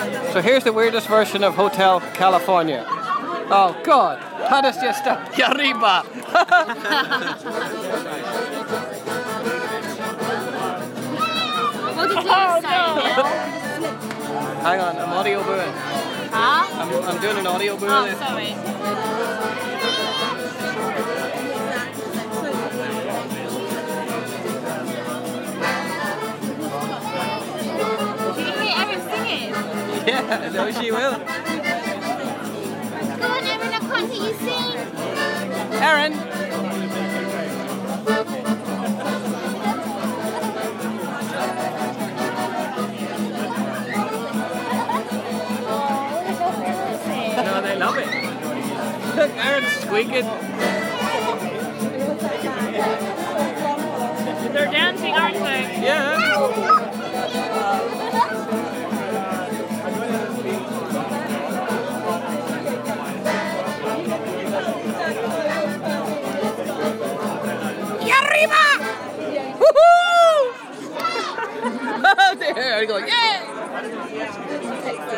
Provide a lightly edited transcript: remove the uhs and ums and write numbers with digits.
So here's the weirdest version of Hotel California. Oh God, that is just a arriba. What did you say, Bill? Hang on, I'm audio booing. Huh? I'm doing an audio boo. Oh, sorry. Can you hear Erin singing? Yeah, no, she will. Go on, Erin, I can't hear you sing. Erin. No, they love it. Look, Erin's squeaking. They're dancing, aren't they? Yeah. Y arriba! Woohoo! There, I go, yeah!